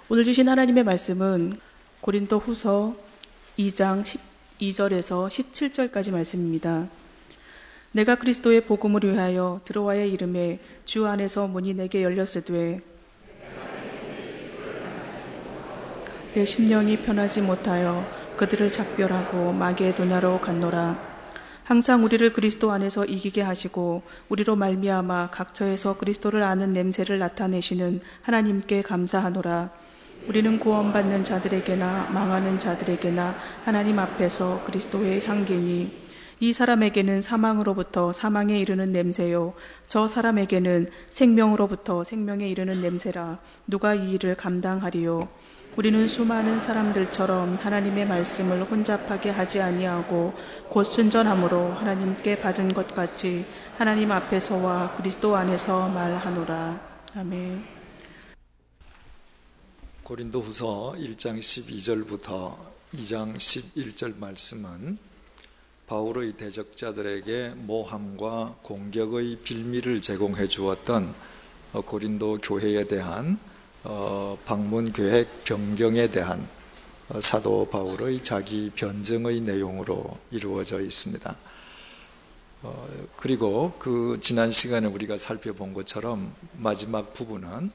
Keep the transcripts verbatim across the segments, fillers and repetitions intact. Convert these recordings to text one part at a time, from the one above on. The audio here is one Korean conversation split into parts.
오늘 주신 하나님의 말씀은 고린도 후서 이 장 십이 절에서 십칠 절까지 말씀입니다. 내가 그리스도의 복음을 위하여 드로아의 이름에 주 안에서 문이 내게 열렸으되 내 심령이 편하지 못하여 그들을 작별하고 마게도냐로 갔노라. 항상 우리를 그리스도 안에서 이기게 하시고 우리로 말미암아 각처에서 그리스도를 아는 냄새를 나타내시는 하나님께 감사하노라. 우리는 구원받는 자들에게나 망하는 자들에게나 하나님 앞에서 그리스도의 향기니 이 사람에게는 사망으로부터 사망에 이르는 냄새요 저 사람에게는 생명으로부터 생명에 이르는 냄새라. 누가 이 일을 감당하리요? 우리는 수많은 사람들처럼 하나님의 말씀을 혼잡하게 하지 아니하고 곧 순전함으로 하나님께 받은 것 같이 하나님 앞에서와 그리스도 안에서 말하노라. 아멘. 고린도후서 일 장 십이 절부터 이 장 십일 절 말씀은 바울의 대적자들에게 모함과 공격의 빌미를 제공해 주었던 고린도 교회에 대한 방문 계획 변경에 대한 사도 바울의 자기 변증의 내용으로 이루어져 있습니다. 그리고 그 지난 시간에 우리가 살펴본 것처럼 마지막 부분은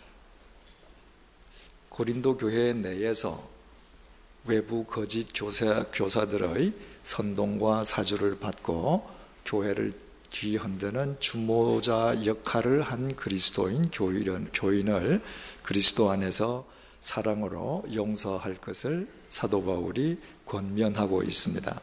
고린도 교회 내에서 외부 거짓 교사, 교사들의 선동과 사주를 받고 교회를 뒤흔드는 주모자 역할을 한 그리스도인 교인, 교인을 그리스도 안에서 사랑으로 용서할 것을 사도 바울이 권면하고 있습니다.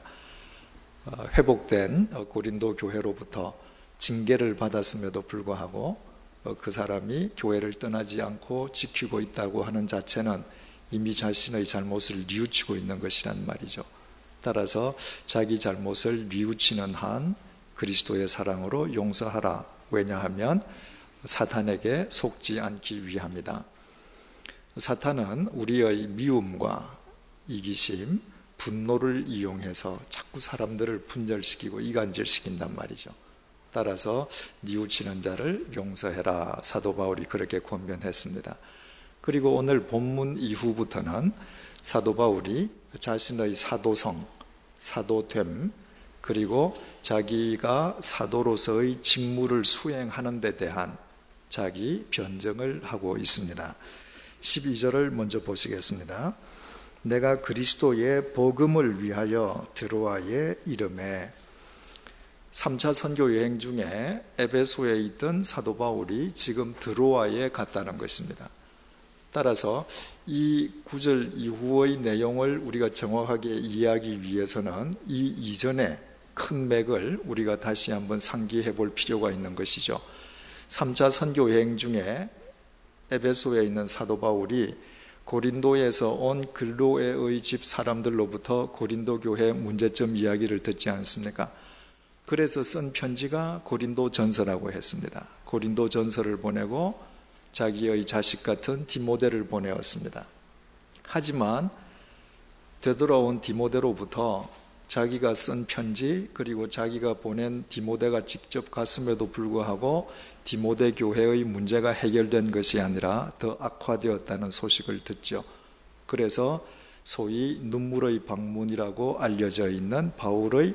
회복된 고린도 교회로부터 징계를 받았음에도 불구하고 그 사람이 교회를 떠나지 않고 지키고 있다고 하는 자체는 이미 자신의 잘못을 뉘우치고 있는 것이란 말이죠. 따라서 자기 잘못을 뉘우치는 한 그리스도의 사랑으로 용서하라. 왜냐하면 사탄에게 속지 않기 위함이다. 사탄은 우리의 미움과 이기심, 분노를 이용해서 자꾸 사람들을 분절시키고 이간질시킨단 말이죠. 따라서 뉘우치는 자를 용서해라. 사도 바울이 그렇게 권면했습니다. 그리고 오늘 본문 이후부터는 사도 바울이 자신의 사도성, 사도됨, 그리고 자기가 사도로서의 직무를 수행하는 데 대한 자기 변증을 하고 있습니다. 십이 절을 먼저 보시겠습니다. 내가 그리스도의 복음을 위하여 드로아의 이름에 삼 차 선교 여행 중에 에베소에 있던 사도 바울이 지금 드로아에 갔다는 것입니다. 따라서 이 구절 이후의 내용을 우리가 정확하게 이해하기 위해서는 이 이전의 큰 맥을 우리가 다시 한번 상기해 볼 필요가 있는 것이죠. 삼 차 선교 여행 중에 에베소에 있는 사도 바울이 고린도에서 온 글로에의 집 사람들로부터 고린도 교회 문제점 이야기를 듣지 않습니까? 그래서 쓴 편지가 고린도 전서라고 했습니다. 고린도 전서를 보내고 자기의 자식 같은 디모데를 보내었습니다. 하지만 되돌아온 디모데로부터 자기가 쓴 편지 그리고 자기가 보낸 디모데가 직접 갔음에도 불구하고 디모데 교회의 문제가 해결된 것이 아니라 더 악화되었다는 소식을 듣죠. 그래서 소위 눈물의 방문이라고 알려져 있는 바울의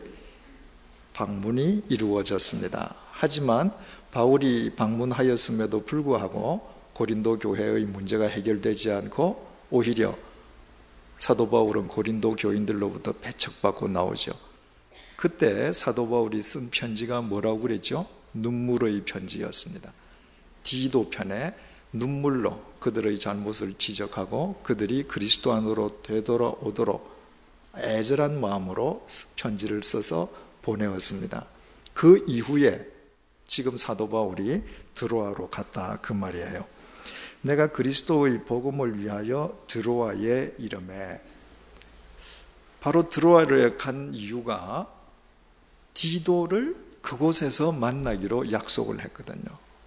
방문이 이루어졌습니다. 하지만 바울이 방문하였음에도 불구하고 고린도 교회의 문제가 해결되지 않고 오히려 사도 바울은 고린도 교인들로부터 배척받고 나오죠. 그때 사도 바울이 쓴 편지가 뭐라고 그랬죠? 눈물의 편지였습니다. 디도 편에 눈물로 그들의 잘못을 지적하고 그들이 그리스도 안으로 되돌아오도록 애절한 마음으로 편지를 써서 보내었습니다. 그 이후에 지금 사도 바울이 드로아로 갔다 그 말이에요. 내가 그리스도의 복음을 위하여 드로아의 이름에, 바로 드로아를 간 이유가 디도를 그곳에서 만나기로 약속을 했거든요.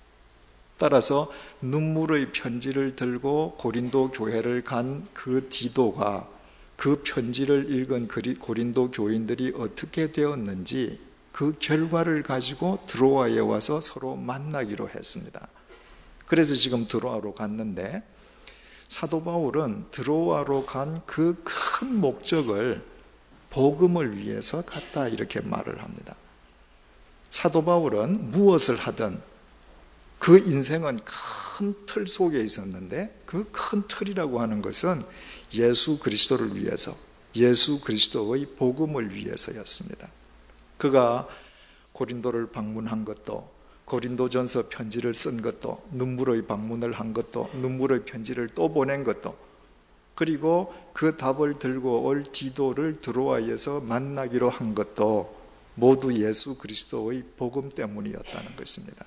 따라서 눈물의 편지를 들고 고린도 교회를 간 그 디도가 그 편지를 읽은 고린도 교인들이 어떻게 되었는지 그 결과를 가지고 드로아에 와서 서로 만나기로 했습니다. 그래서 지금 드로아로 갔는데 사도 바울은 드로아로 간 그 큰 목적을 복음을 위해서 갔다 이렇게 말을 합니다. 사도 바울은 무엇을 하든 그 인생은 큰 틀 속에 있었는데 그 큰 틀이라고 하는 것은 예수 그리스도를 위해서, 예수 그리스도의 복음을 위해서였습니다. 그가 고린도를 방문한 것도, 고린도전서 편지를 쓴 것도, 눈물의 방문을 한 것도, 눈물의 편지를 또 보낸 것도, 그리고 그 답을 들고 올 디도를 드로아에서 만나기로 한 것도 모두 예수 그리스도의 복음 때문이었다는 것입니다.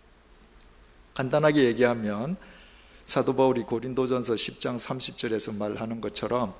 간단하게 얘기하면 사도 바울이 고린도전서 십 장 삼십 절에서 말하는 것처럼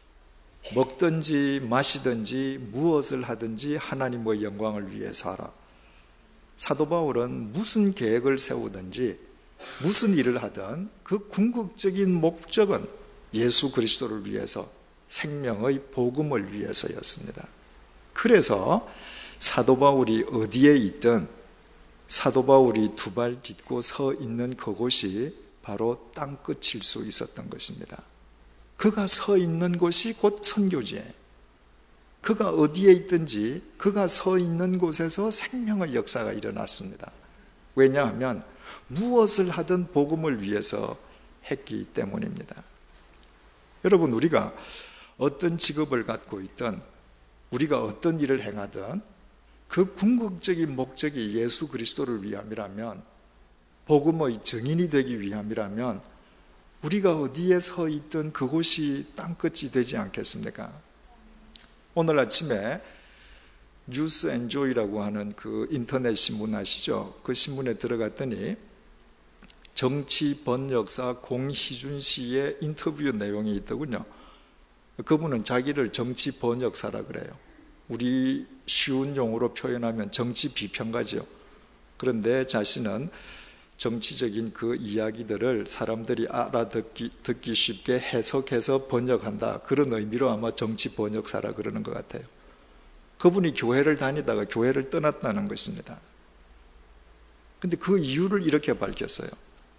먹든지 마시든지 무엇을 하든지 하나님의 영광을 위해서 하라. 사도 바울은 무슨 계획을 세우든지 무슨 일을 하든 그 궁극적인 목적은 예수 그리스도를 위해서, 생명의 복음을 위해서였습니다. 그래서 사도 바울이 어디에 있든 사도 바울이 두 발 딛고 서 있는 그곳이 바로 땅끝일 수 있었던 것입니다. 그가 서 있는 곳이 곧 선교지예요. 그가 어디에 있든지 그가 서 있는 곳에서 생명의 역사가 일어났습니다. 왜냐하면 무엇을 하든 복음을 위해서 했기 때문입니다. 여러분, 우리가 어떤 직업을 갖고 있든 우리가 어떤 일을 행하든 그 궁극적인 목적이 예수 그리스도를 위함이라면, 복음의 증인이 되기 위함이라면 우리가 어디에 서 있든 그곳이 땅끝이 되지 않겠습니까? 오늘 아침에 뉴스 앤 조이라고 하는 그 인터넷 신문 아시죠? 그 신문에 들어갔더니 정치 번역사 공희준 씨의 인터뷰 내용이 있더군요. 그분은 자기를 정치 번역사라 그래요. 우리 쉬운 용어로 표현하면 정치 비평가죠. 그런데 자신은 정치적인 그 이야기들을 사람들이 알아듣기 듣기 쉽게 해석해서 번역한다, 그런 의미로 아마 정치 번역사라 그러는 것 같아요. 그분이 교회를 다니다가 교회를 떠났다는 것입니다. 근데 그 이유를 이렇게 밝혔어요.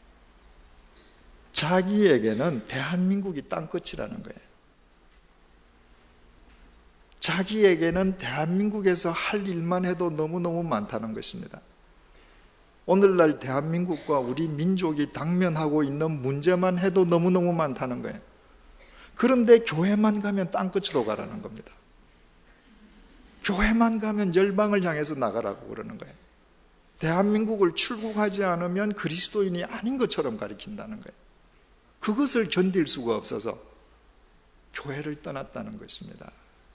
자기에게는 대한민국이 땅끝이라는 거예요. 자기에게는 대한민국에서 할 일만 해도 너무너무 많다는 것입니다. 오늘날 대한민국과 우리 민족이 당면하고 있는 문제만 해도 너무너무 많다는 거예요. 그런데 교회만 가면 땅끝으로 가라는 겁니다. 교회만 가면 열방을 향해서 나가라고 그러는 거예요. 대한민국을 출국하지 않으면 그리스도인이 아닌 것처럼 가리킨다는 거예요. 그것을 견딜 수가 없어서 교회를 떠났다는 것입니다.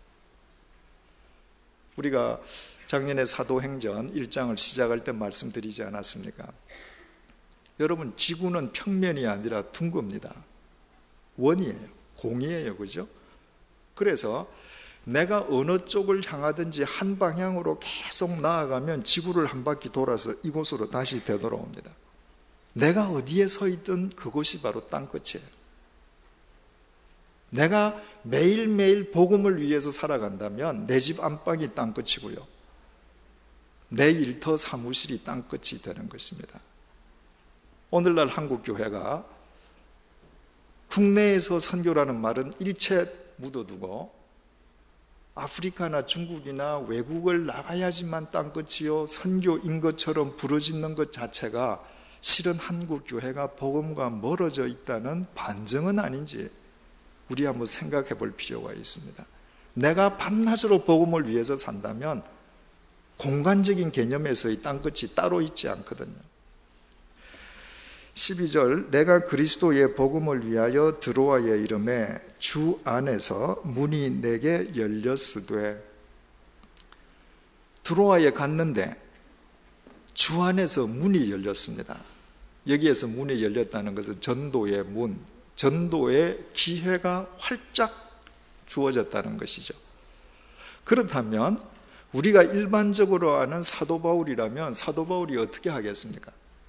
우리가 작년에 사도행전 일 장을 시작할 때 말씀드리지 않았습니까? 여러분, 지구는 평면이 아니라 둥겁니다. 원이에요. 공이에요. 그죠? 그래서 내가 어느 쪽을 향하든지 한 방향으로 계속 나아가면 지구를 한 바퀴 돌아서 이곳으로 다시 되돌아옵니다. 내가 어디에 서 있든 그곳이 바로 땅끝이에요. 내가 매일매일 복음을 위해서 살아간다면 내 집 안방이 땅끝이고요, 내 일터 사무실이 땅끝이 되는 것입니다. 오늘날 한국교회가 국내에서 선교라는 말은 일체 묻어두고 아프리카나 중국이나 외국을 나가야지만 땅끝이요 선교인 것처럼 부르짖는 것 자체가 실은 한국교회가 복음과 멀어져 있다는 반증은 아닌지 우리 한번 생각해 볼 필요가 있습니다. 내가 밤낮으로 복음을 위해서 산다면 공간적인 개념에서의 땅끝이 따로 있지 않거든요. 십이 절, 내가 그리스도의 복음을 위하여 드로아에 이름에 주 안에서 문이 내게 열렸으되, 드로아에 갔는데 주 안에서 문이 열렸습니다. 여기에서 문이 열렸다는 것은 전도의 문, 전도의 기회가 활짝 주어졌다는 것이죠. 그렇다면 우리가 일반적으로 아는 사도 바울이라면 사도 바울이 어떻게 하겠습니까?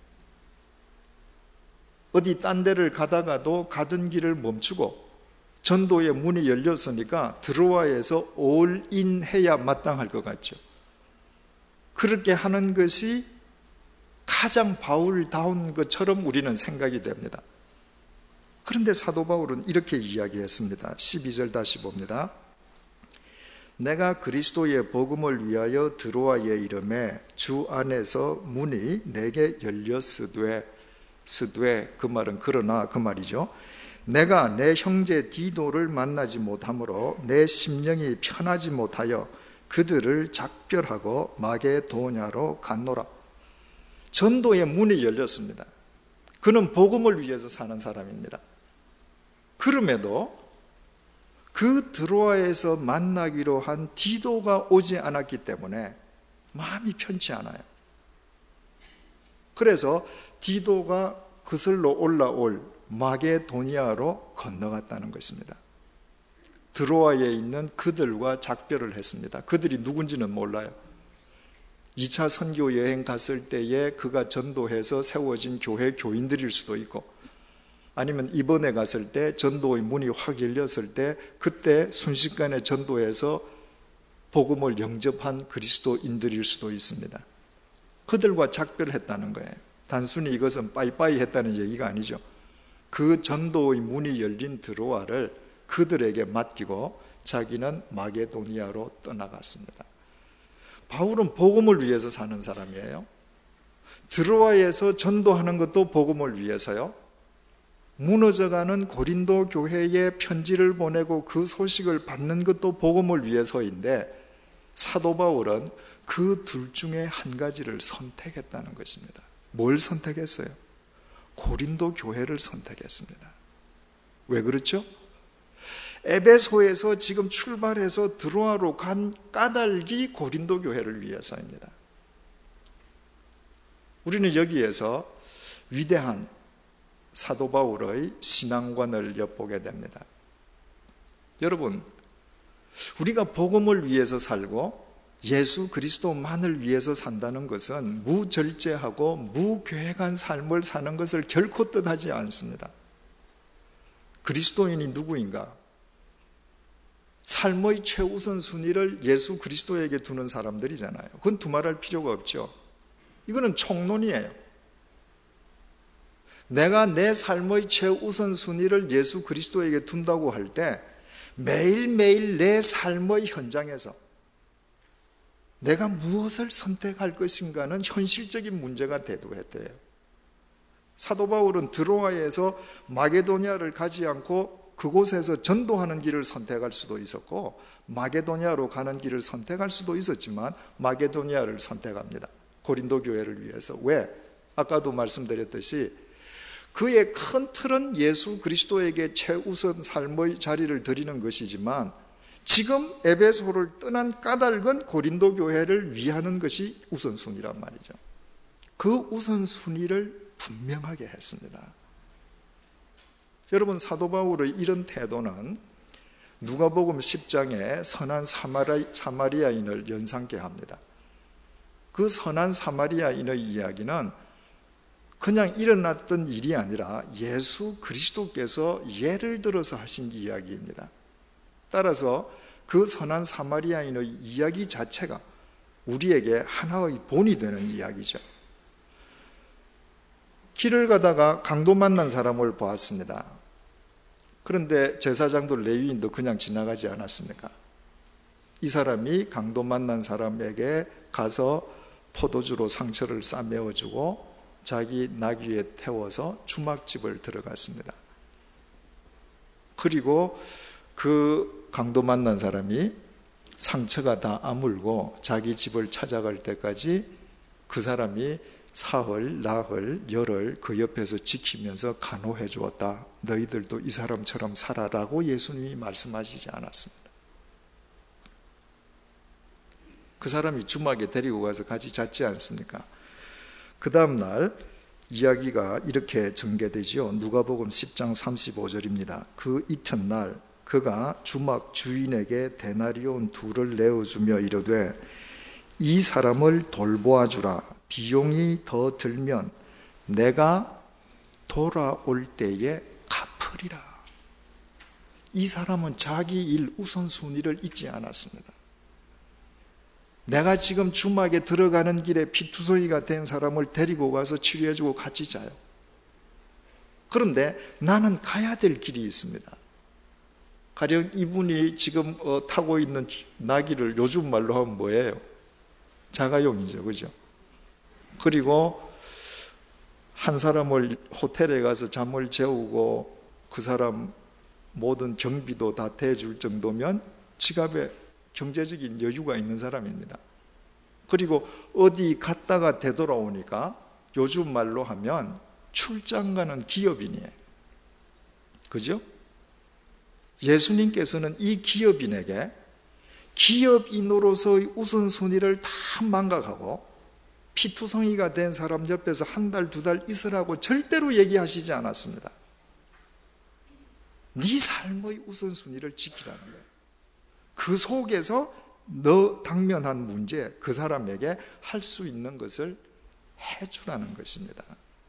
어디 딴 데를 가다가도 가던 길을 멈추고 전도의 문이 열렸으니까 드로아에서 올인해야 마땅할 것 같죠. 그렇게 하는 것이 가장 바울다운 것처럼 우리는 생각이 됩니다. 그런데 사도 바울은 이렇게 이야기했습니다. 십이 절 다시 봅니다. 내가 그리스도의 복음을 위하여 드로아에 이름에 주 안에서 문이 내게 열렸으되, 스되, 그 말은 그러나 그 말이죠. 내가 내 형제 디도를 만나지 못하므로 내 심령이 편하지 못하여 그들을 작별하고 마게도냐로 갔노라. 전도의 문이 열렸습니다. 그는 복음을 위해서 사는 사람입니다. 그럼에도 그 드로아에서 만나기로 한 디도가 오지 않았기 때문에 마음이 편치 않아요. 그래서 디도가 그슬로 올라올 마게도니아로 건너갔다는 것입니다. 드로아에 있는 그들과 작별을 했습니다. 그들이 누군지는 몰라요. 이 차 선교 여행 갔을 때에 그가 전도해서 세워진 교회 교인들일 수도 있고, 아니면 이번에 갔을 때 전도의 문이 확 열렸을 때 그때 순식간에 전도해서 복음을 영접한 그리스도인들일 수도 있습니다. 그들과 작별했다는 거예요. 단순히 이것은 빠이빠이 했다는 얘기가 아니죠. 그 전도의 문이 열린 드로아를 그들에게 맡기고 자기는 마게도니아로 떠나갔습니다. 바울은 복음을 위해서 사는 사람이에요. 드로아에서 전도하는 것도 복음을 위해서요. 무너져가는 고린도 교회에 편지를 보내고 그 소식을 받는 것도 복음을 위해서인데, 사도 바울은 그 둘 중에 한 가지를 선택했다는 것입니다. 뭘 선택했어요? 고린도 교회를 선택했습니다. 왜 그렇죠? 에베소에서 지금 출발해서 드로아로 간 까닭이 고린도 교회를 위해서입니다. 우리는 여기에서 위대한 사도 바울의 신앙관을 엿보게 됩니다. 여러분, 우리가 복음을 위해서 살고 예수 그리스도만을 위해서 산다는 것은 무절제하고 무계획한 삶을 사는 것을 결코 뜻하지 않습니다. 그리스도인이 누구인가? 삶의 최우선 순위를 예수 그리스도에게 두는 사람들이잖아요. 그건 두말할 필요가 없죠. 이거는 총론이에요. 내가 내 삶의 최우선 순위를 예수 그리스도에게 둔다고 할 때 매일매일 내 삶의 현장에서 내가 무엇을 선택할 것인가는 현실적인 문제가 대두했대요. 사도 바울은 드로아에서 마게도니아를 가지 않고 그곳에서 전도하는 길을 선택할 수도 있었고 마게도니아로 가는 길을 선택할 수도 있었지만 마게도니아를 선택합니다. 고린도 교회를 위해서. 왜? 아까도 말씀드렸듯이 그의 큰 틀은 예수 그리스도에게 최우선 삶의 자리를 드리는 것이지만 지금 에베소를 떠난 까닭은 고린도 교회를 위하는 것이 우선순위란 말이죠. 그 우선순위를 분명하게 했습니다. 여러분, 사도 바울의 이런 태도는 누가복음 십 장에 선한 사마리, 사마리아인을 연상케 합니다. 그 선한 사마리아인의 이야기는 그냥 일어났던 일이 아니라 예수 그리스도께서 예를 들어서 하신 이야기입니다. 따라서 그 선한 사마리아인의 이야기 자체가 우리에게 하나의 본이 되는 이야기죠. 길을 가다가 강도 만난 사람을 보았습니다. 그런데 제사장도 레위인도 그냥 지나가지 않았습니까? 이 사람이 강도 만난 사람에게 가서 포도주로 상처를 싸매어주고 자기 나귀에 태워서 주막집을 들어갔습니다. 그리고 그 강도 만난 사람이 상처가 다 아물고 자기 집을 찾아갈 때까지 그 사람이 사흘, 나흘, 열흘 그 옆에서 지키면서 간호해 주었다. 너희들도 이 사람처럼 살아라고 예수님이 말씀하시지 않았습니다. 그 사람이 주막에 데리고 가서 같이 잤지 않습니까? 그 다음 날 이야기가 이렇게 전개되죠. 누가복음 십 장 삼십오 절입니다. 그 이튿날 그가 주막 주인에게 데나리온 둘을 내어주며 이르되 이 사람을 돌보아 주라. 비용이 더 들면 내가 돌아올 때에 갚으리라. 이 사람은 자기 일 우선순위를 잊지 않았습니다. 내가 지금 주막에 들어가는 길에 피투성이가 된 사람을 데리고 가서 치료해주고 같이 자요. 그런데 나는 가야 될 길이 있습니다. 가령 이분이 지금 어, 타고 있는 나귀를 요즘 말로 하면 뭐예요? 자가용이죠, 그죠? 그리고 한 사람을 호텔에 가서 잠을 재우고 그 사람 모든 경비도 다 대줄 정도면 지갑에 경제적인 여유가 있는 사람입니다. 그리고 어디 갔다가 되돌아오니까 요즘 말로 하면 출장 가는 기업인이에요. 그죠? 예수님께서는 이 기업인에게 기업인으로서의 우선순위를 다 망각하고 피투성이가 된 사람 옆에서 한 달, 두 달 있으라고 절대로 얘기하시지 않았습니다. 네 삶의 우선순위를 지키라는 거예요. 그 속에서 너 당면한 문제, 그 사람에게 할 수 있는 것을 해주라는 것입니다.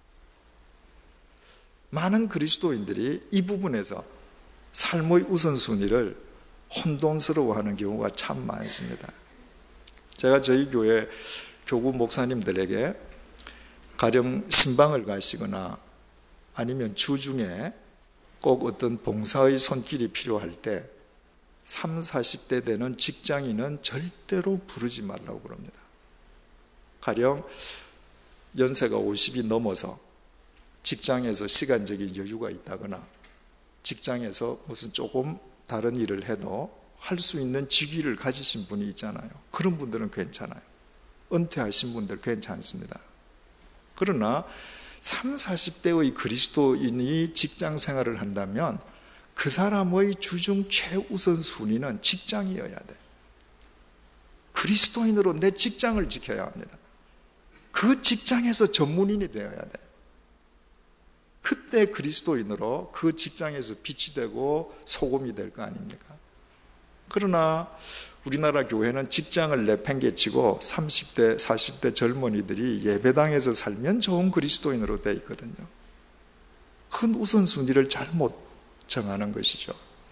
많은 그리스도인들이 이 부분에서 삶의 우선순위를 혼돈스러워하는 경우가 참 많습니다. 제가 저희 교회 교구 목사님들에게 가령 신방을 가시거나 아니면 주중에 꼭 어떤 봉사의 손길이 필요할 때 삼십, 사십 대 되는 직장인은 절대로 부르지 말라고 그럽니다. 가령 연세가 오십이 넘어서 직장에서 시간적인 여유가 있다거나 직장에서 무슨 조금 다른 일을 해도 할 수 있는 직위를 가지신 분이 있잖아요. 그런 분들은 괜찮아요. 은퇴하신 분들 괜찮습니다. 그러나 삼십, 사십 대의 그리스도인이 직장 생활을 한다면 그 사람의 주중 최우선 순위는 직장이어야 돼. 그리스도인으로 내 직장을 지켜야 합니다. 그 직장에서 전문인이 되어야 돼. 그때 그리스도인으로 그 직장에서 빛이 되고 소금이 될 거 아닙니까? 그러나 우리나라 교회는 직장을 내팽개치고 삼십 대, 사십 대 젊은이들이 예배당에서 살면 좋은 그리스도인으로 되어 있거든요. 큰 우선순위를 잘못 정하는 것이죠.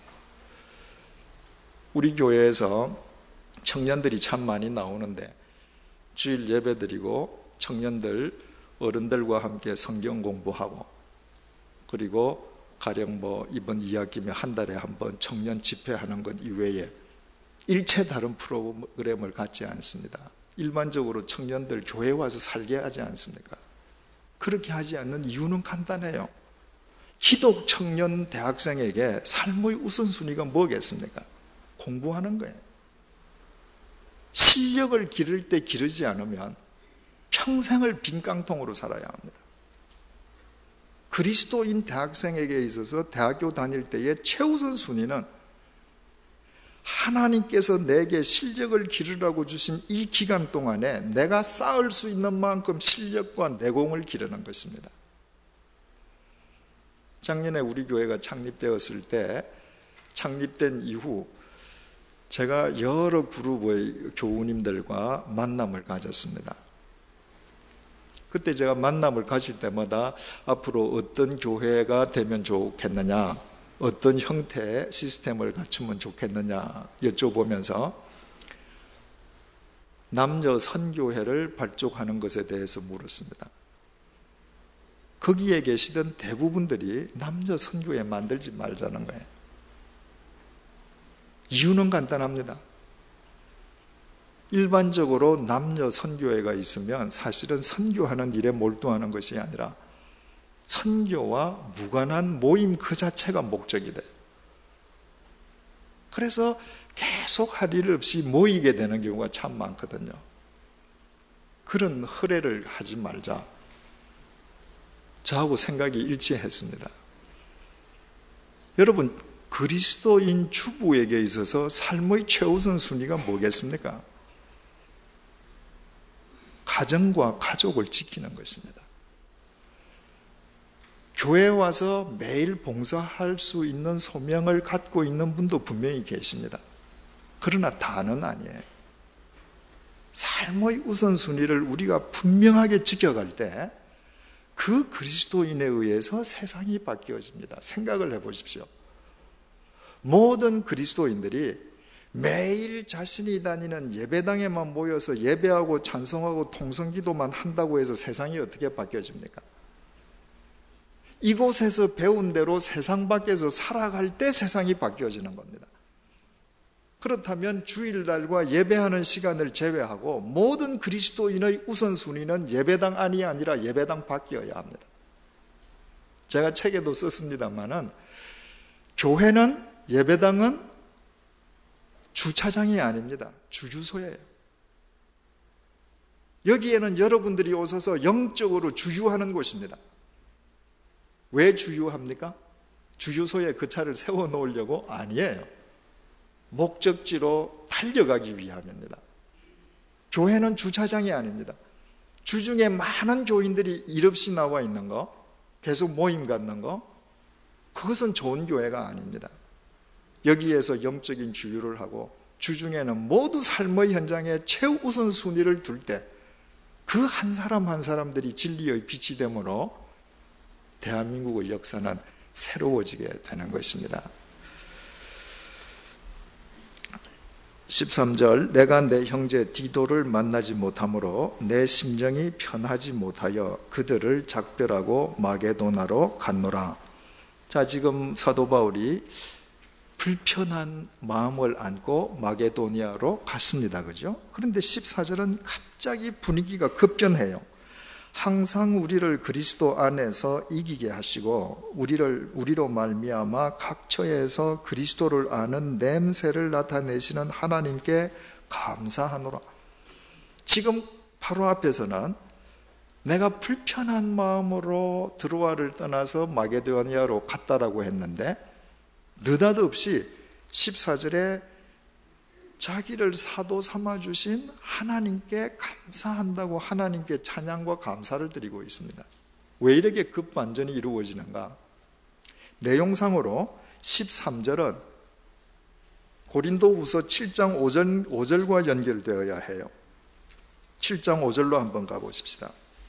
우리 교회에서 청년들이 참 많이 나오는데 주일 예배 드리고 청년들, 어른들과 함께 성경 공부하고 그리고 가령 뭐 이번 이 학기면 한 달에 한 번 청년 집회하는 것 이외에 일체 다른 프로그램을 갖지 않습니다. 일반적으로 청년들 교회에 와서 살게 하지 않습니까? 그렇게 하지 않는 이유는 간단해요. 기독 청년 대학생에게 삶의 우선순위가 뭐겠습니까? 공부하는 거예요. 실력을 기를 때 기르지 않으면 평생을 빈 깡통으로 살아야 합니다. 그리스도인 대학생에게 있어서 대학교 다닐 때의 최우선 순위는 하나님께서 내게 실력을 기르라고 주신 이 기간 동안에 내가 쌓을 수 있는 만큼 실력과 내공을 기르는 것입니다. 작년에 우리 교회가 창립되었을 때 창립된 이후 제가 여러 그룹의 교우님들과 만남을 가졌습니다. 그때 제가 만남을 가질 때마다 앞으로 어떤 교회가 되면 좋겠느냐, 어떤 형태의 시스템을 갖추면 좋겠느냐 여쭤보면서 남녀 선교회를 발족하는 것에 대해서 물었습니다. 거기에 계시던 대부분들이 남녀 선교회 만들지 말자는 거예요. 이유는 간단합니다. 일반적으로 남녀 선교회가 있으면 사실은 선교하는 일에 몰두하는 것이 아니라 선교와 무관한 모임 그 자체가 목적이 돼요. 그래서 계속 할 일 없이 모이게 되는 경우가 참 많거든요. 그런 허례를 하지 말자. 저하고 생각이 일치했습니다. 여러분, 그리스도인 주부에게 있어서 삶의 최우선 순위가 뭐겠습니까? 가정과 가족을 지키는 것입니다. 교회에 와서 매일 봉사할 수 있는 소명을 갖고 있는 분도 분명히 계십니다. 그러나 다는 아니에요. 삶의 우선순위를 우리가 분명하게 지켜갈 때 그 그리스도인에 의해서 세상이 바뀌어집니다. 생각을 해보십시오. 모든 그리스도인들이 매일 자신이 다니는 예배당에만 모여서 예배하고 찬송하고 통성기도만 한다고 해서 세상이 어떻게 바뀌어집니까? 이곳에서 배운 대로 세상 밖에서 살아갈 때 세상이 바뀌어지는 겁니다. 그렇다면 주일날과 예배하는 시간을 제외하고 모든 그리스도인의 우선순위는 예배당 안이 아니라 예배당 밖이어야 합니다. 제가 책에도 썼습니다마는 교회는, 예배당은 주차장이 아닙니다. 주유소예요. 여기에는 여러분들이 오셔서 영적으로 주유하는 곳입니다. 왜 주유합니까? 주유소에 그 차를 세워놓으려고? 아니에요. 목적지로 달려가기 위함입니다. 교회는 주차장이 아닙니다. 주중에 많은 교인들이 일 없이 나와 있는 거, 계속 모임 갖는 거, 그것은 좋은 교회가 아닙니다. 여기에서 영적인 주유를 하고 주중에는 모두 삶의 현장에 최우선 순위를 둘 때 그 한 사람 한 사람들이 진리의 빛이 되므로 대한민국의 역사는 새로워지게 되는 것입니다. 십삼 절, 내가 내 형제 디도를 만나지 못하므로 내 심정이 편하지 못하여 그들을 작별하고 마게도나로 갔노라. 자, 지금 사도 바울이 불편한 마음을 안고 마게도니아로 갔습니다. 그죠? 그런데 십사 절은 갑자기 분위기가 급변해요. 항상 우리를 그리스도 안에서 이기게 하시고 우리를 우리로 말미암아 각 처에서 그리스도를 아는 냄새를 나타내시는 하나님께 감사하노라. 지금 바로 앞에서는 내가 불편한 마음으로 드로아를 떠나서 마게도니아로 갔다라고 했는데 느닷없이 십사 절에 자기를 사도 삼아주신 하나님께 감사한다고 하나님께 찬양과 감사를 드리고 있습니다. 왜 이렇게 급반전이 이루어지는가? 내용상으로 십삼 절은 고린도후서 칠 장 오 절, 오 절과 연결되어야 해요. 칠 장 오 절로 한번 가보십시다.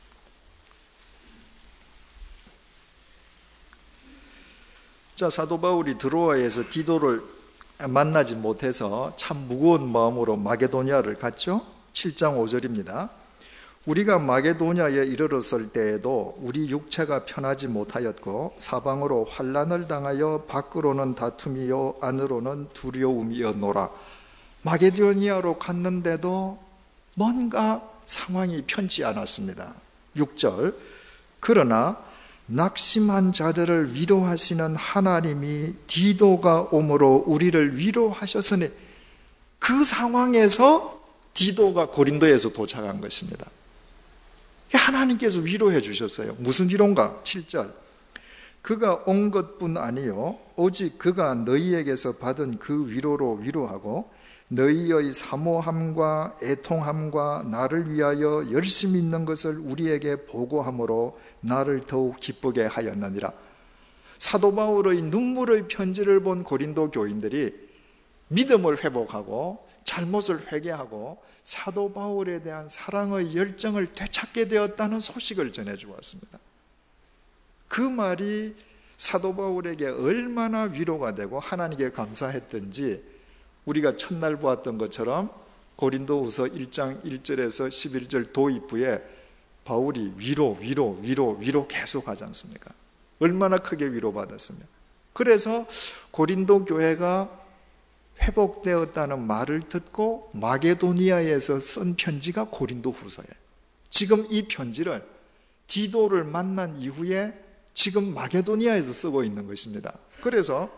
자, 사도 바울이 드로아에서 디도를 만나지 못해서 참 무거운 마음으로 마게도니아를 갔죠. 칠 장 오 절입니다. 우리가 마게도니아에 이르렀을 때에도 우리 육체가 편하지 못하였고 사방으로 환난을 당하여 밖으로는 다툼이요 안으로는 두려움이었노라. 마게도니아로 갔는데도 뭔가 상황이 편치 않았습니다. 육 절, 그러나 낙심한 자들을 위로하시는 하나님이 디도가 오므로 우리를 위로하셨으니, 그 상황에서 디도가 고린도에서 도착한 것입니다. 하나님께서 위로해 주셨어요. 무슨 위로인가? 칠 절, 그가 온 것뿐 아니요 오직 그가 너희에게서 받은 그 위로로 위로하고 너희의 사모함과 애통함과 나를 위하여 열심히 있는 것을 우리에게 보고함으로 나를 더욱 기쁘게 하였느니라. 사도 바울의 눈물의 편지를 본 고린도 교인들이 믿음을 회복하고 잘못을 회개하고 사도 바울에 대한 사랑의 열정을 되찾게 되었다는 소식을 전해주었습니다. 그 말이 사도 바울에게 얼마나 위로가 되고 하나님께 감사했던지 우리가 첫날 보았던 것처럼 고린도후서 일 장 일 절에서 십일 절 도입부에 바울이 위로 위로 위로 위로 계속 하지 않습니까? 얼마나 크게 위로받았으며, 그래서 고린도 교회가 회복되었다는 말을 듣고 마게도니아에서 쓴 편지가 고린도후서예요. 지금 이 편지를 디도를 만난 이후에 지금 마게도니아에서 쓰고 있는 것입니다. 그래서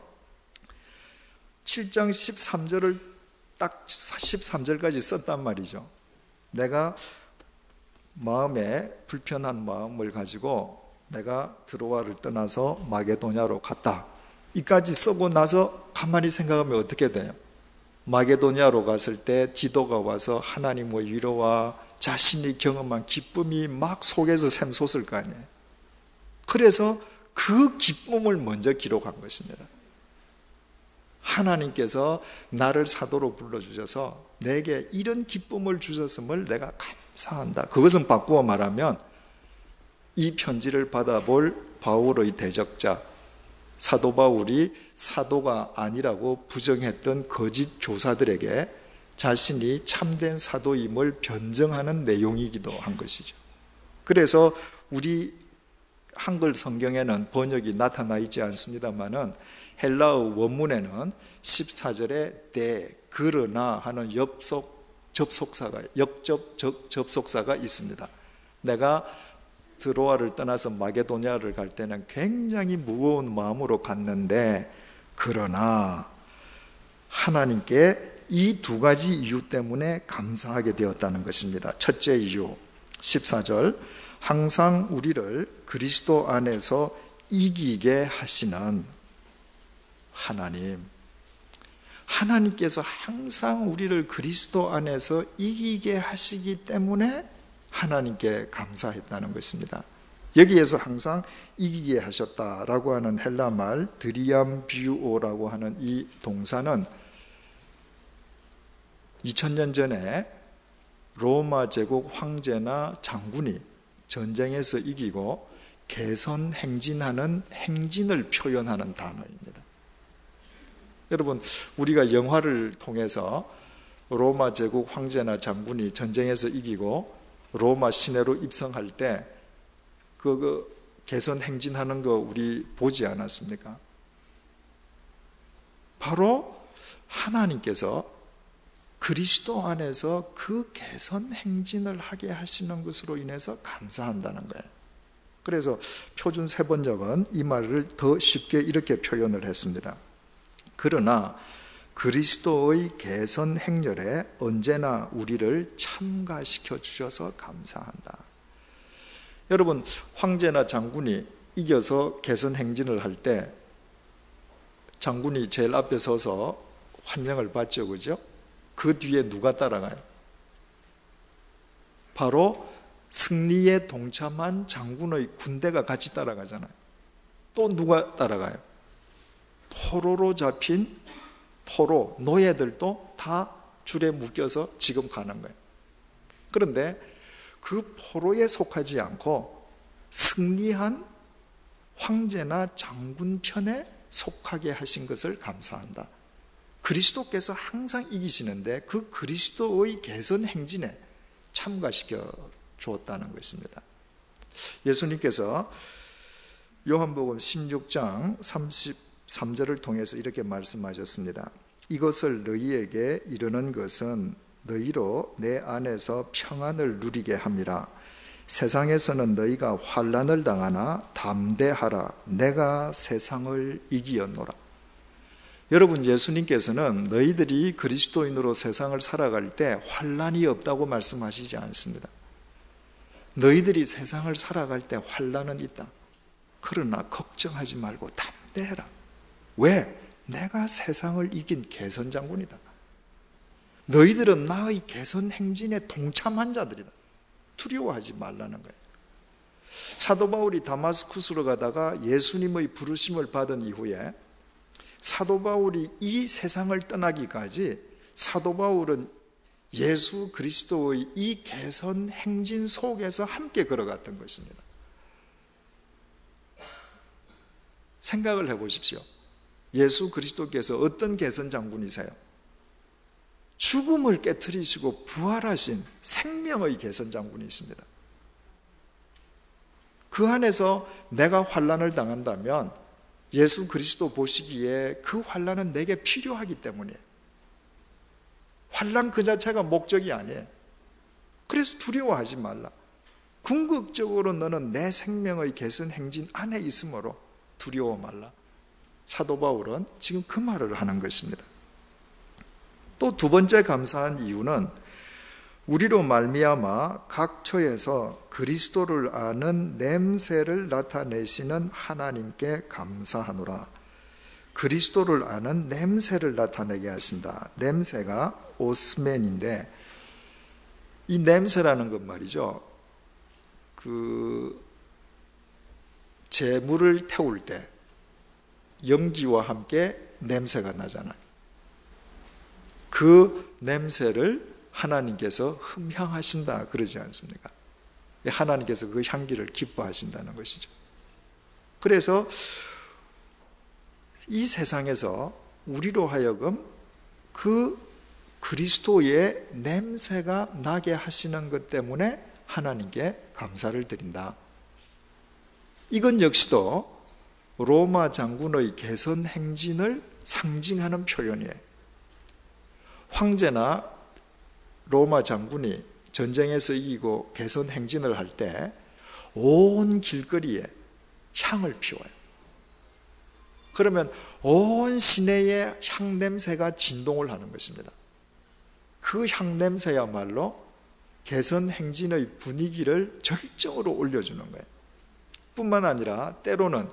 칠 장 십삼 절을 딱 십삼 절까지 썼단 말이죠. 내가 마음에 불편한 마음을 가지고 내가 드로아를 떠나서 마게도냐로 갔다, 이까지 쓰고 나서 가만히 생각하면 어떻게 돼요? 마게도냐로 갔을 때 디도가 와서 하나님의 위로와 자신이 경험한 기쁨이 막 속에서 샘솟을 거 아니에요. 그래서 그 기쁨을 먼저 기록한 것입니다. 하나님께서 나를 사도로 불러주셔서 내게 이런 기쁨을 주셨음을 내가 감사한다. 그것은 바꾸어 말하면 이 편지를 받아볼 바울의 대적자 사도 바울이 사도가 아니라고 부정했던 거짓 교사들에게 자신이 참된 사도임을 변증하는 내용이기도 한 것이죠. 그래서 우리 한글 성경에는 번역이 나타나 있지 않습니다만은 헬라어 원문에는 십사 절에 대, 그러나 하는 엽속, 접속사가, 역접, 접, 접속사가 있습니다. 내가 드로아를 떠나서 마게도냐를 갈 때는 굉장히 무거운 마음으로 갔는데, 그러나 하나님께 이 두 가지 이유 때문에 감사하게 되었다는 것입니다. 첫째 이유, 십사 절, 항상 우리를 그리스도 안에서 이기게 하시는 하나님. 하나님께서 항상 우리를 그리스도 안에서 이기게 하시기 때문에 하나님께 감사했다는 것입니다. 여기에서 항상 이기게 하셨다라고 하는 헬라 말 드리암비우오라고 하는 이 동사는 이천 년 전에 로마 제국 황제나 장군이 전쟁에서 이기고 개선 행진하는 행진을 표현하는 단어입니다. 여러분, 우리가 영화를 통해서 로마 제국 황제나 장군이 전쟁에서 이기고 로마 시내로 입성할 때 그, 그 개선 행진하는 거 우리 보지 않았습니까? 바로 하나님께서 그리스도 안에서 그 개선 행진을 하게 하시는 것으로 인해서 감사한다는 거예요. 그래서 표준 세 번역은 이 말을 더 쉽게 이렇게 표현을 했습니다. 그러나 그리스도의 개선 행렬에 언제나 우리를 참가시켜 주셔서 감사한다. 여러분, 황제나 장군이 이겨서 개선 행진을 할 때 장군이 제일 앞에 서서 환영을 받죠, 그죠? 그 뒤에 누가 따라가요? 바로 승리에 동참한 장군의 군대가 같이 따라가잖아요. 또 누가 따라가요? 포로로 잡힌 포로, 노예들도 다 줄에 묶여서 지금 가는 거예요. 그런데 그 포로에 속하지 않고 승리한 황제나 장군 편에 속하게 하신 것을 감사한다. 그리스도께서 항상 이기시는데 그 그리스도의 개선 행진에 참가시켜 주었다는 것입니다. 예수님께서 요한복음 십육 장 삼십삼 절을 통해서 이렇게 말씀하셨습니다. 이것을 너희에게 이르는 것은 너희로 내 안에서 평안을 누리게 함이라. 세상에서는 너희가 환난을 당하나 담대하라. 내가 세상을 이기었노라. 여러분, 예수님께서는 너희들이 그리스도인으로 세상을 살아갈 때 환난이 없다고 말씀하시지 않습니다. 너희들이 세상을 살아갈 때 환난은 있다. 그러나 걱정하지 말고 담대해라. 왜? 내가 세상을 이긴 개선장군이다. 너희들은 나의 개선 행진에 동참한 자들이다. 두려워하지 말라는 거예요. 사도 바울이 다마스쿠스로 가다가 예수님의 부르심을 받은 이후에 사도 바울이 이 세상을 떠나기까지 사도 바울은 예수 그리스도의 이 개선 행진 속에서 함께 걸어갔던 것입니다. 생각을 해보십시오. 예수 그리스도께서 어떤 개선 장군이세요? 죽음을 깨트리시고 부활하신 생명의 개선 장군이십니다. 그 안에서 내가 환난을 당한다면 예수 그리스도 보시기에 그 환난은 내게 필요하기 때문이에요. 환난 그 자체가 목적이 아니에요. 그래서 두려워하지 말라. 궁극적으로 너는 내 생명의 개선 행진 안에 있으므로 두려워 말라. 사도 바울은 지금 그 말을 하는 것입니다. 또 두 번째 감사한 이유는 우리로 말미암아 각 처에서 그리스도를 아는 냄새를 나타내시는 하나님께 감사하노라. 그리스도를 아는 냄새를 나타내게 하신다. 냄새가 오스멘인데, 이 냄새라는 것 말이죠, 그 재물을 태울 때 연기와 함께 냄새가 나잖아요. 그 냄새를 하나님께서 흠향하신다 그러지 않습니까? 하나님께서 그 향기를 기뻐하신다는 것이죠. 그래서 이 세상에서 우리로 하여금 그 그리스도의 냄새가 나게 하시는 것 때문에 하나님께 감사를 드린다. 이건 역시도 로마 장군의 개선 행진을 상징하는 표현이에요. 황제나 로마 장군이 전쟁에서 이기고 개선 행진을 할 때 온 길거리에 향을 피워요. 그러면 온 시내에 향 냄새가 진동을 하는 것입니다. 그 향 냄새야말로 개선 행진의 분위기를 절정으로 올려주는 거예요. 뿐만 아니라 때로는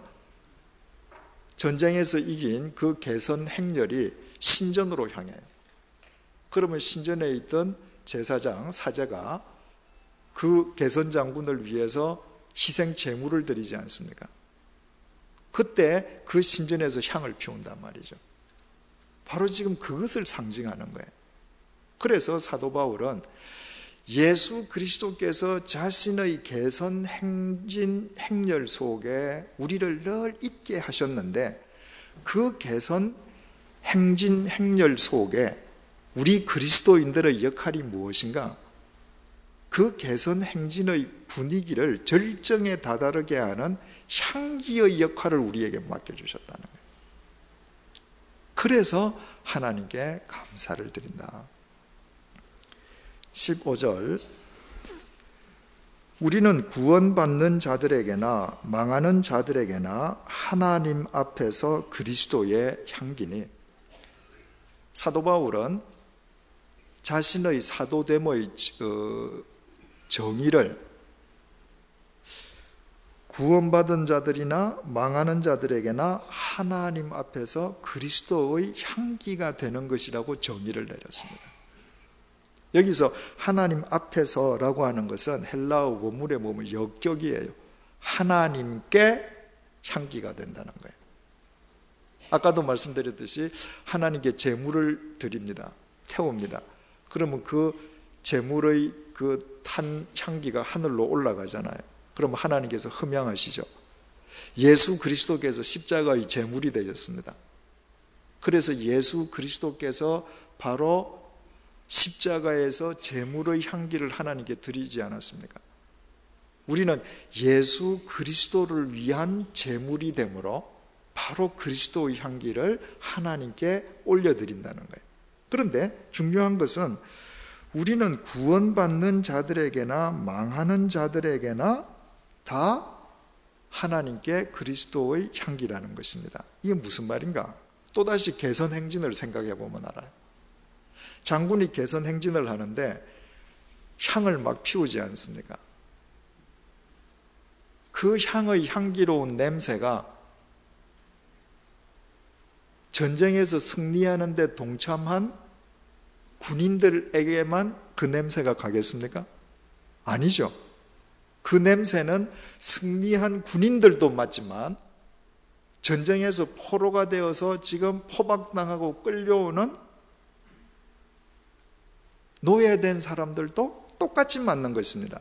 전쟁에서 이긴 그 개선 행렬이 신전으로 향해요. 그러면 신전에 있던 제사장, 사제가 그 개선 장군을 위해서 희생 제물을 드리지 않습니까? 그때 그 신전에서 향을 피운단 말이죠. 바로 지금 그것을 상징하는 거예요. 그래서 사도 바울은 예수 그리스도께서 자신의 개선 행진 행렬 속에 우리를 늘 있게 하셨는데, 그 개선 행진 행렬 속에 우리 그리스도인들의 역할이 무엇인가? 그 개선 행진의 분위기를 절정에 다다르게 하는 향기의 역할을 우리에게 맡겨주셨다는 거예요. 그래서 하나님께 감사를 드린다. 십오 절, 우리는 구원받는 자들에게나 망하는 자들에게나 하나님 앞에서 그리스도의 향기니. 사도 바울은 자신의 사도됨의 정의를 구원받은 자들이나 망하는 자들에게나 하나님 앞에서 그리스도의 향기가 되는 것이라고 정의를 내렸습니다. 여기서 하나님 앞에서라고 하는 것은 헬라어 원문에 보면 역격이에요. 하나님께 향기가 된다는 거예요. 아까도 말씀드렸듯이 하나님께 제물을 드립니다. 태웁니다. 그러면 그 제물의 그 탄 향기가 하늘로 올라가잖아요. 그러면 하나님께서 흠양하시죠. 예수 그리스도께서 십자가의 제물이 되셨습니다. 그래서 예수 그리스도께서 바로 십자가에서 제물의 향기를 하나님께 드리지 않았습니까? 우리는 예수 그리스도를 위한 제물이 되므로 바로 그리스도의 향기를 하나님께 올려드린다는 거예요. 그런데 중요한 것은 우리는 구원받는 자들에게나 망하는 자들에게나 다 하나님께 그리스도의 향기라는 것입니다. 이게 무슨 말인가? 또다시 개선 행진을 생각해 보면 알아요. 장군이 개선 행진을 하는데 향을 막 피우지 않습니까? 그 향의 향기로운 냄새가 전쟁에서 승리하는 데 동참한 군인들에게만 그 냄새가 가겠습니까? 아니죠. 그 냄새는 승리한 군인들도 맡지만 전쟁에서 포로가 되어서 지금 포박당하고 끌려오는 노예된 사람들도 똑같이 맡는 것입니다.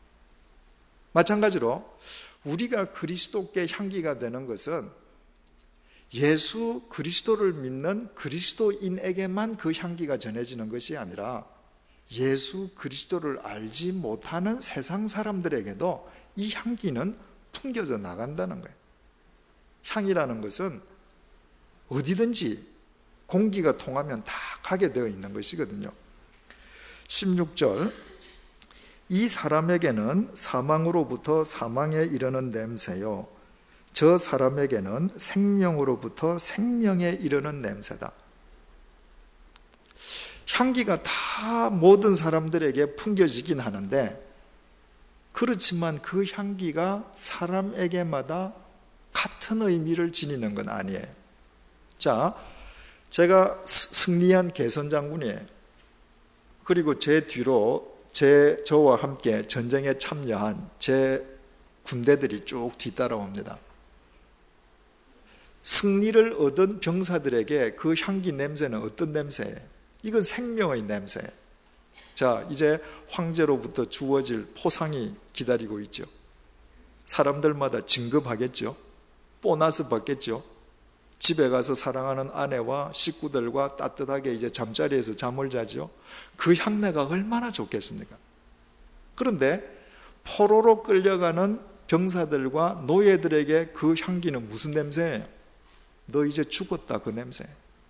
마찬가지로 우리가 그리스도께 향기가 되는 것은 예수 그리스도를 믿는 그리스도인에게만 그 향기가 전해지는 것이 아니라 예수 그리스도를 알지 못하는 세상 사람들에게도 이 향기는 풍겨져 나간다는 거예요. 향이라는 것은 어디든지 공기가 통하면 다 가게 되어 있는 것이거든요. 십육 절, 이 사람에게는 사망으로부터 사망에 이르는 냄새요, 저 사람에게는 생명으로부터 생명에 이르는 냄새다. 향기가 다 모든 사람들에게 풍겨지긴 하는데, 그렇지만 그 향기가 사람에게마다 같은 의미를 지니는 건 아니에요. 자, 제가 승리한 개선 장군이에요. 그리고 제 뒤로 제 저와 함께 전쟁에 참여한 제 군대들이 쭉 뒤따라옵니다. 승리를 얻은 병사들에게 그 향기 냄새는 어떤 냄새예요? 이건 생명의 냄새예요. 자, 이제 황제로부터 주어질 포상이 기다리고 있죠. 사람들마다 진급하겠죠. 보너스 받겠죠. 집에 가서 사랑하는 아내와 식구들과 따뜻하게 이제 잠자리에서 잠을 자죠. 그 향내가 얼마나 좋겠습니까? 그런데 포로로 끌려가는 병사들과 노예들에게 그 향기는 무슨 냄새예요? 너 이제 죽었다, 그 냄새.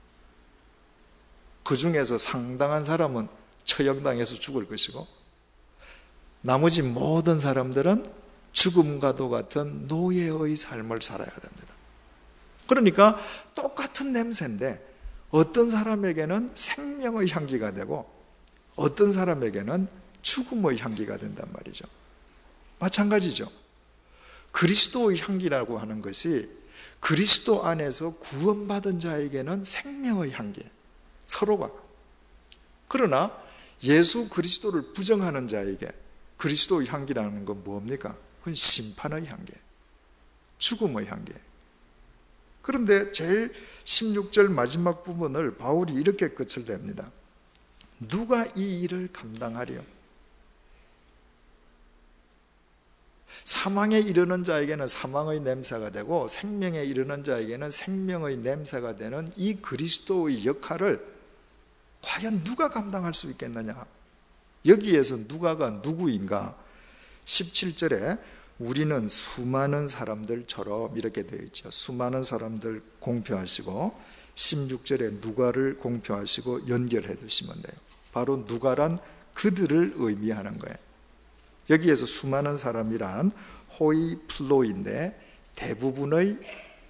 그 중에서 상당한 사람은 처형당해서 죽을 것이고 나머지 모든 사람들은 죽음과도 같은 노예의 삶을 살아야 됩니다. 그러니까 똑같은 냄새인데 어떤 사람에게는 생명의 향기가 되고 어떤 사람에게는 죽음의 향기가 된단 말이죠. 마찬가지죠. 그리스도의 향기라고 하는 것이 그리스도 안에서 구원받은 자에게는 생명의 향기, 서로가. 그러나 예수 그리스도를 부정하는 자에게 그리스도의 향기라는 건 뭡니까? 그건 심판의 향기, 죽음의 향기. 그런데 제일 십육 절 마지막 부분을 바울이 이렇게 끝을 냅니다. 누가 이 일을 감당하리요? 사망에 이르는 자에게는 사망의 냄새가 되고 생명에 이르는 자에게는 생명의 냄새가 되는 이 그리스도의 역할을 과연 누가 감당할 수 있겠느냐? 여기에서 누가가 누구인가? 십칠 절에 우리는 수많은 사람들처럼 이렇게 되어 있죠. 수많은 사람들 공표하시고 십육 절에 누가를 공표하시고 연결해 두시면 돼요. 바로 누가란 그들을 의미하는 거예요. 여기에서 수많은 사람이란 호이플로인데 대부분의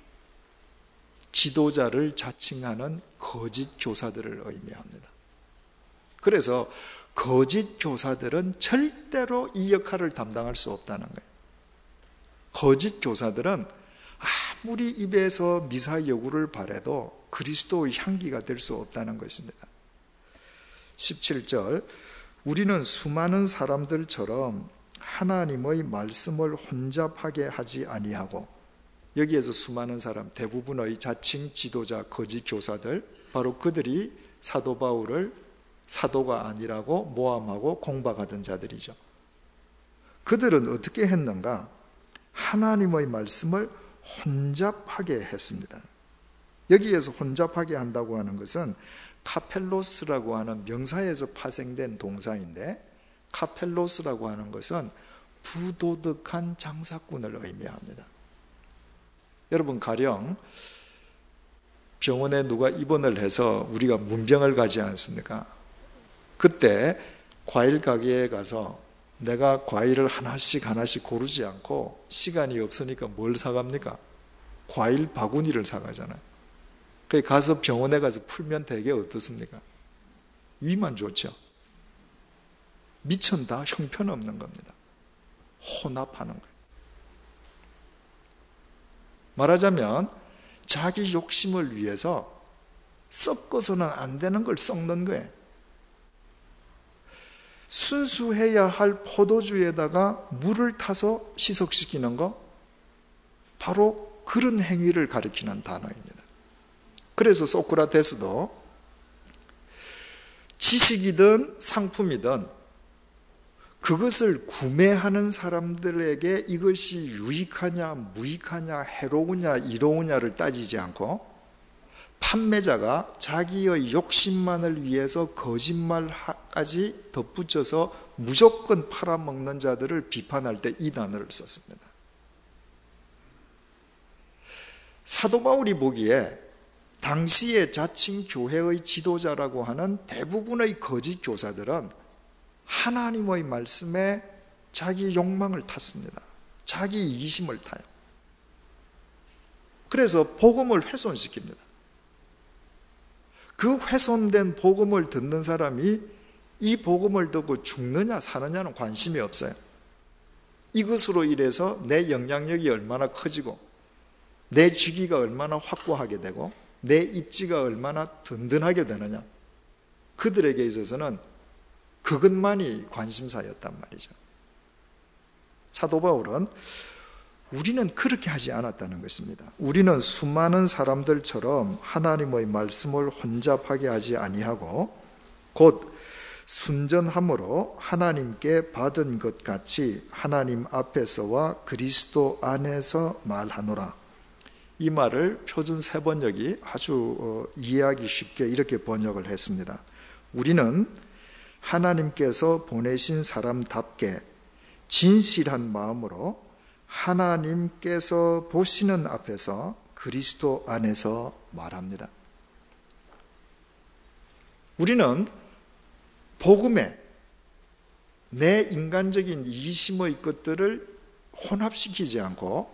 지도자를 자칭하는 거짓 교사들을 의미합니다. 그래서 거짓 교사들은 절대로 이 역할을 담당할 수 없다는 거예요. 거짓 교사들은 아무리 입에서 미사여구를 바래도 그리스도의 향기가 될 수 없다는 것입니다. 십칠 절 우리는 수많은 사람들처럼 하나님의 말씀을 혼잡하게 하지 아니하고, 여기에서 수많은 사람, 대부분의 자칭 지도자, 거짓 교사들, 바로 그들이 사도 바울을 사도가 아니라고 모함하고 공박하던 자들이죠. 그들은 어떻게 했는가? 하나님의 말씀을 혼잡하게 했습니다. 여기에서 혼잡하게 한다고 하는 것은 카펠로스라고 하는 명사에서 파생된 동사인데, 카펠로스라고 하는 것은 부도덕한 장사꾼을 의미합니다. 여러분, 가령 병원에 누가 입원을 해서 우리가 문병을 가지 않습니까? 그때 과일 가게에 가서 내가 과일을 하나씩 하나씩 고르지 않고 시간이 없으니까 뭘 사갑니까? 과일 바구니를 사가잖아요. 그래 가서 병원에 가서 풀면 되게 어떻습니까? 위만 좋죠. 미천 다 형편없는 겁니다. 혼합하는 거예요. 말하자면 자기 욕심을 위해서 섞어서는 안 되는 걸 섞는 거예요. 순수해야 할 포도주에다가 물을 타서 희석시키는 거, 바로 그런 행위를 가리키는 단어입니다. 그래서 소크라테스도 지식이든 상품이든 그것을 구매하는 사람들에게 이것이 유익하냐, 무익하냐, 해로우냐, 이로우냐를 따지지 않고 판매자가 자기의 욕심만을 위해서 거짓말까지 덧붙여서 무조건 팔아먹는 자들을 비판할 때 이 단어를 썼습니다. 사도 바울이 보기에 당시의 자칭 교회의 지도자라고 하는 대부분의 거짓 교사들은 하나님의 말씀에 자기 욕망을 탔습니다. 자기 이심을 타요. 그래서 복음을 훼손시킵니다. 그 훼손된 복음을 듣는 사람이 이 복음을 듣고 죽느냐 사느냐는 관심이 없어요. 이것으로 인해서 내 영향력이 얼마나 커지고 내 직위가 얼마나 확고하게 되고 내 입지가 얼마나 든든하게 되느냐, 그들에게 있어서는 그것만이 관심사였단 말이죠. 사도 바울은 우리는 그렇게 하지 않았다는 것입니다. 우리는 수많은 사람들처럼 하나님의 말씀을 혼잡하게 하지 아니하고 곧 순전함으로 하나님께 받은 것 같이 하나님 앞에서와 그리스도 안에서 말하노라. 이 말을 표준 세번역이 아주 어, 이해하기 쉽게 이렇게 번역을 했습니다. 우리는 하나님께서 보내신 사람답게 진실한 마음으로 하나님께서 보시는 앞에서 그리스도 안에서 말합니다. 우리는 복음에 내 인간적인 이기심의 것들을 혼합시키지 않고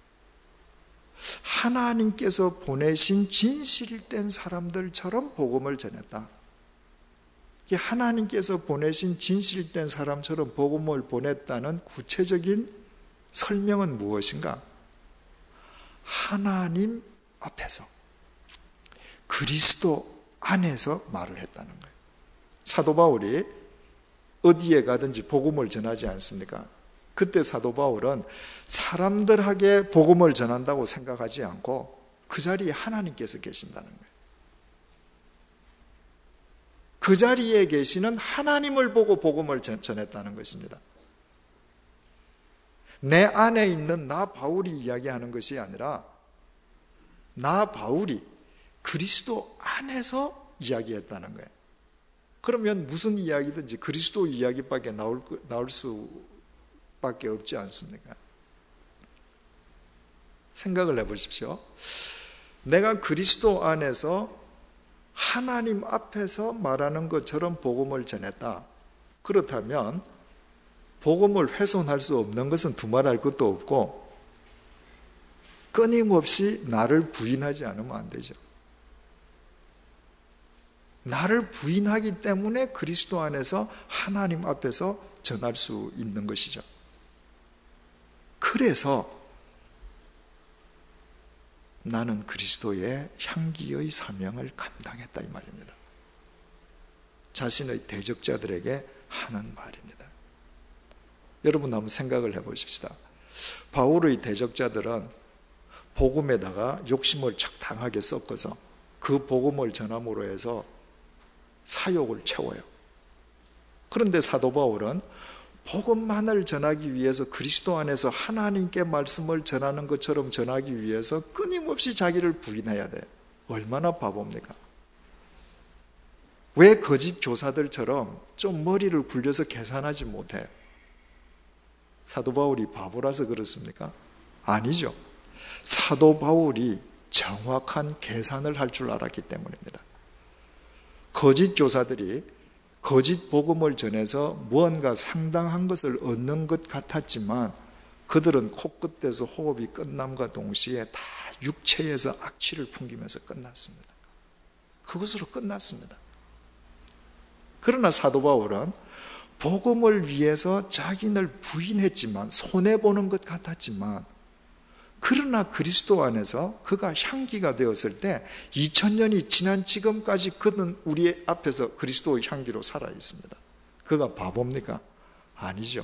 하나님께서 보내신 진실된 사람들처럼 복음을 전했다. 하나님께서 보내신 진실된 사람처럼 복음을 보냈다는 구체적인 설명은 무엇인가? 하나님 앞에서 그리스도 안에서 말을 했다는 거예요. 사도 바울이 어디에 가든지 복음을 전하지 않습니까? 그때 사도 바울은 사람들에게 복음을 전한다고 생각하지 않고 그 자리에 하나님께서 계신다는 거예요. 그 자리에 계시는 하나님을 보고 복음을 전했다는 것입니다. 내 안에 있는 나 바울이 이야기하는 것이 아니라 나 바울이 그리스도 안에서 이야기했다는 거예요. 그러면 무슨 이야기든지 그리스도 이야기밖에 나올, 나올 수밖에 없지 않습니까? 생각을 해보십시오. 내가 그리스도 안에서 하나님 앞에서 말하는 것처럼 복음을 전했다. 그렇다면 복음을 훼손할 수 없는 것은 두말할 것도 없고 끊임없이 나를 부인하지 않으면 안 되죠. 나를 부인하기 때문에 그리스도 안에서 하나님 앞에서 전할 수 있는 것이죠. 그래서 나는 그리스도의 향기의 사명을 감당했다 이 말입니다. 자신의 대적자들에게 하는 말입니다. 여러분 한번 생각을 해보십시다. 바울의 대적자들은 복음에다가 욕심을 적당하게 섞어서 그 복음을 전함으로 해서 사욕을 채워요. 그런데 사도 바울은 복음만을 전하기 위해서 그리스도 안에서 하나님께 말씀을 전하는 것처럼 전하기 위해서 끊임없이 자기를 부인해야 돼요. 얼마나 바보입니까? 왜 거짓 교사들처럼 좀 머리를 굴려서 계산하지 못해요? 사도 바울이 바보라서 그렇습니까? 아니죠. 사도 바울이 정확한 계산을 할 줄 알았기 때문입니다. 거짓 교사들이 거짓 복음을 전해서 무언가 상당한 것을 얻는 것 같았지만 그들은 코끝에서 호흡이 끝남과 동시에 다 육체에서 악취를 풍기면서 끝났습니다. 그것으로 끝났습니다. 그러나 사도 바울은 복음을 위해서 자기를 부인했지만 손해보는 것 같았지만 그러나 그리스도 안에서 그가 향기가 되었을 때 이천 년이 지난 지금까지 그는 우리 앞에서 그리스도의 향기로 살아 있습니다. 그가 바보입니까? 아니죠.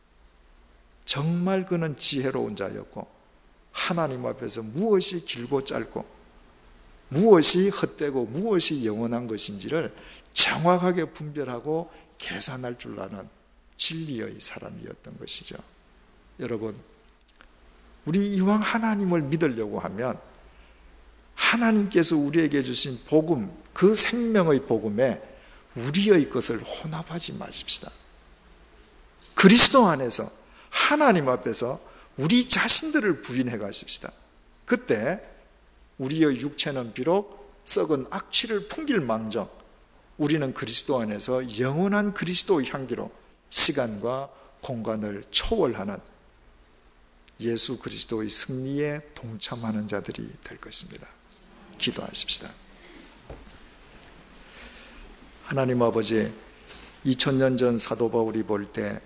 정말 그는 지혜로운 자였고 하나님 앞에서 무엇이 길고 짧고 무엇이 헛되고 무엇이 영원한 것인지를 정확하게 분별하고 계산할 줄 아는 진리의 사람이었던 것이죠. 여러분, 우리 이왕 하나님을 믿으려고 하면 하나님께서 우리에게 주신 복음, 그 생명의 복음에 우리의 것을 혼합하지 마십시다. 그리스도 안에서 하나님 앞에서 우리 자신들을 부인해 가십시다. 그때 우리의 육체는 비록 썩은 악취를 풍길 망정 우리는 그리스도 안에서 영원한 그리스도의 향기로 시간과 공간을 초월하는 예수 그리스도의 승리에 동참하는 자들이 될 것입니다. 기도하십시다. 하나님 아버지, 이천 년 전 사도 바울이 볼 때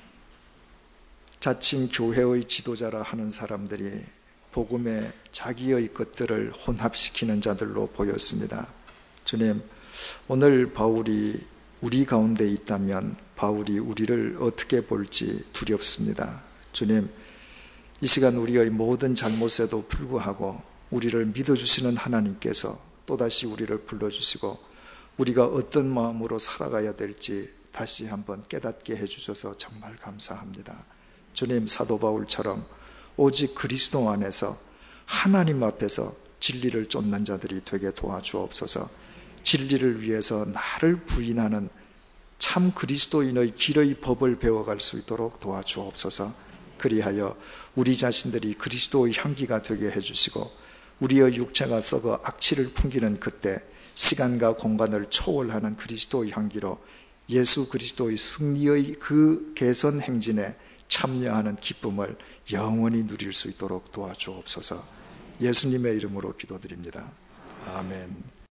자칭 교회의 지도자라 하는 사람들이 복음에 자기의 것들을 혼합시키는 자들로 보였습니다. 주님, 오늘 바울이 우리 가운데 있다면 바울이 우리를 어떻게 볼지 두렵습니다. 주님, 이 시간 우리의 모든 잘못에도 불구하고 우리를 믿어주시는 하나님께서 또다시 우리를 불러주시고 우리가 어떤 마음으로 살아가야 될지 다시 한번 깨닫게 해주셔서 정말 감사합니다. 주님, 사도 바울처럼 오직 그리스도 안에서 하나님 앞에서 진리를 쫓는 자들이 되게 도와주옵소서. 진리를 위해서 나를 부인하는 참 그리스도인의 길의 법을 배워갈 수 있도록 도와주옵소서. 그리하여 우리 자신들이 그리스도의 향기가 되게 해주시고 우리의 육체가 썩어 악취를 풍기는 그때 시간과 공간을 초월하는 그리스도의 향기로 예수 그리스도의 승리의 그 개선 행진에 참여하는 기쁨을 영원히 누릴 수 있도록 도와주옵소서. 예수님의 이름으로 기도드립니다. 아멘.